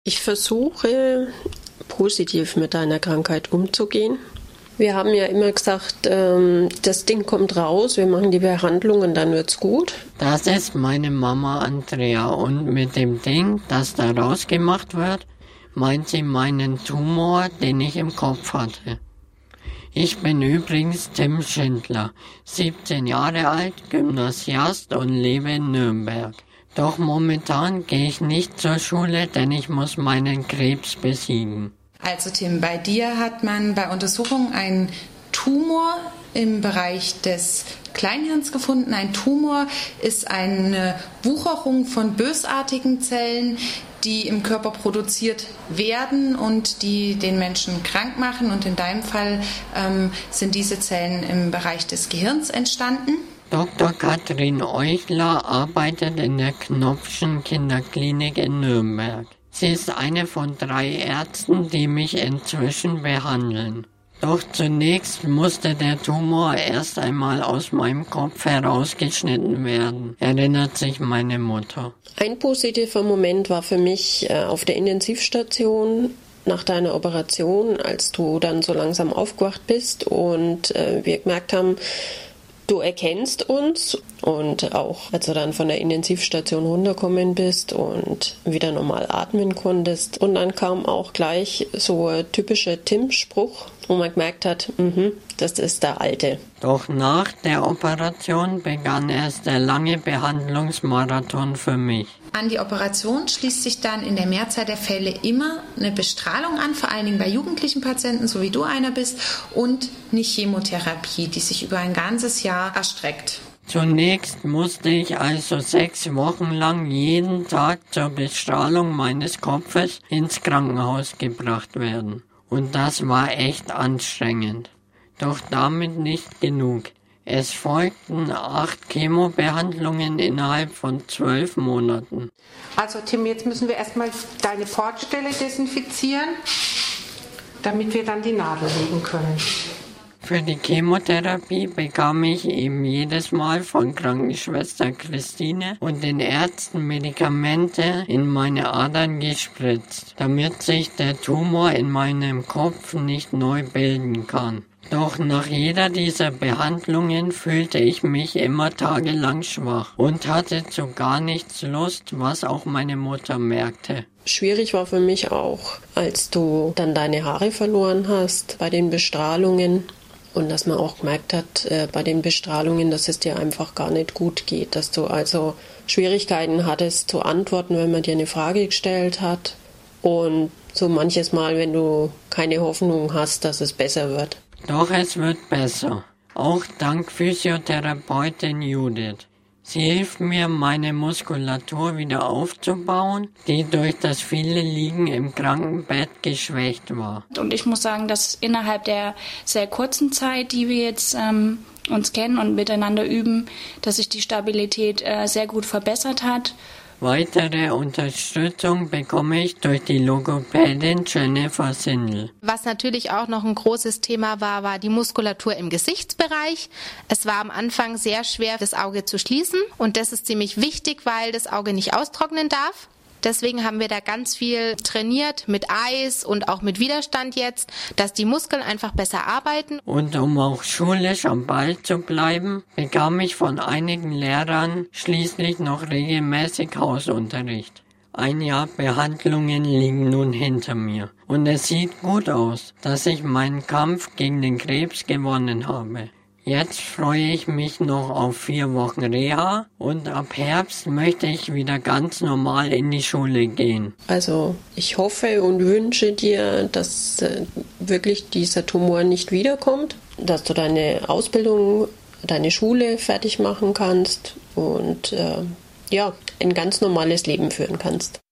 Ich versuche, positiv mit deiner Krankheit umzugehen. Wir haben ja immer gesagt, das Ding kommt raus, wir machen die Behandlung und dann wird's gut. Das ist meine Mama Andrea und mit dem Ding, das da rausgemacht wird, meint sie meinen Tumor, den ich im Kopf hatte. Ich bin übrigens Tim Schindler, 17 Jahre alt, Gymnasiast und lebe in Nürnberg. Doch momentan gehe ich nicht zur Schule, denn ich muss meinen Krebs besiegen. Also Tim, bei dir hat man bei Untersuchungen einen Tumor im Bereich des Kleinhirns gefunden. Ein Tumor ist eine Wucherung von bösartigen Zellen, die im Körper produziert werden und die den Menschen krank machen. Und in deinem Fall sind diese Zellen im Bereich des Gehirns entstanden. Dr. Katrin Euchler arbeitet in der Knopfschen Kinderklinik in Nürnberg. Sie ist eine von 3 Ärzten, die mich inzwischen behandeln. Doch zunächst musste der Tumor erst einmal aus meinem Kopf herausgeschnitten werden, erinnert sich meine Mutter. Ein positiver Moment war für mich auf der Intensivstation nach deiner Operation, als du dann so langsam aufgewacht bist und wir gemerkt haben, du erkennst uns, und auch als du dann von der Intensivstation runtergekommen bist und wieder normal atmen konntest. Und dann kam auch gleich so ein typischer Tim-Spruch, wo man gemerkt hat, das ist der Alte. Doch nach der Operation begann erst der lange Behandlungsmarathon für mich. An die Operation schließt sich dann in der Mehrzahl der Fälle immer eine Bestrahlung an, vor allen Dingen bei jugendlichen Patienten, so wie du einer bist, und eine Chemotherapie, die sich über ein ganzes Jahr erstreckt. Zunächst musste ich also 6 Wochen lang jeden Tag zur Bestrahlung meines Kopfes ins Krankenhaus gebracht werden. Und das war echt anstrengend. Doch damit nicht genug. Es folgten 8 Chemobehandlungen innerhalb von 12 Monaten. Also Tim, jetzt müssen wir erstmal deine Portstelle desinfizieren, damit wir dann die Nadel legen können. Für die Chemotherapie bekam ich eben jedes Mal von Krankenschwester Christine und den Ärzten Medikamente in meine Adern gespritzt, damit sich der Tumor in meinem Kopf nicht neu bilden kann. Doch nach jeder dieser Behandlungen fühlte ich mich immer tagelang schwach und hatte zu gar nichts Lust, was auch meine Mutter merkte. Schwierig war für mich auch, als du dann deine Haare verloren hast bei den Bestrahlungen. Und dass man auch gemerkt hat bei den Bestrahlungen, dass es dir einfach gar nicht gut geht. Dass du also Schwierigkeiten hattest zu antworten, wenn man dir eine Frage gestellt hat. Und so manches Mal, wenn du keine Hoffnung hast, dass es besser wird. Doch es wird besser. Auch dank Physiotherapeutin Judith. Sie hilft mir, meine Muskulatur wieder aufzubauen, die durch das viele Liegen im Krankenbett geschwächt war. Und ich muss sagen, dass innerhalb der sehr kurzen Zeit, die wir jetzt uns kennen und miteinander üben, dass sich die Stabilität sehr gut verbessert hat. Weitere Unterstützung bekomme ich durch die Logopädin Jennifer Sindel. Was natürlich auch noch ein großes Thema war, war die Muskulatur im Gesichtsbereich. Es war am Anfang sehr schwer, das Auge zu schließen, und das ist ziemlich wichtig, weil das Auge nicht austrocknen darf. Deswegen haben wir da ganz viel trainiert mit Eis und auch mit Widerstand jetzt, dass die Muskeln einfach besser arbeiten. Und um auch schulisch am Ball zu bleiben, bekam ich von einigen Lehrern schließlich noch regelmäßig Hausunterricht. 1 Jahr Behandlungen liegen nun hinter mir. Und es sieht gut aus, dass ich meinen Kampf gegen den Krebs gewonnen habe. Jetzt freue ich mich noch auf 4 Wochen Reha und ab Herbst möchte ich wieder ganz normal in die Schule gehen. Also ich hoffe und wünsche dir, dass wirklich dieser Tumor nicht wiederkommt, dass du deine Ausbildung, deine Schule fertig machen kannst und ein ganz normales Leben führen kannst.